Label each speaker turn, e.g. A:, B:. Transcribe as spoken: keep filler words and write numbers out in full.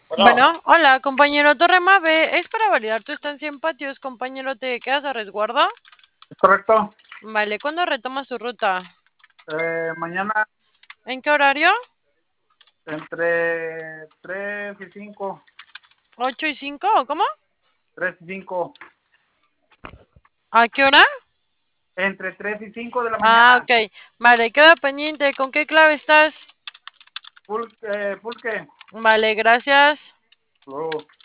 A: Bueno,
B: Bueno, hola, compañero Torre Mave. Es para validar tu estancia en patios, compañero. ¿Te quedas a resguardo?
A: ¿es correcto?
B: Vale, ¿cuándo retomas tu ruta?
A: Eh, mañana
B: ¿En qué horario?
A: entre tres y cinco.
B: ¿Ocho y cinco o cómo?
A: tres y cinco.
B: ¿A qué hora?
A: Entre tres y cinco de la
B: Ah,
A: mañana.
B: ok. Vale, queda pendiente. ¿Con qué clave estás?
A: Pul eh, pulque.
B: Vale, gracias.
A: Luego.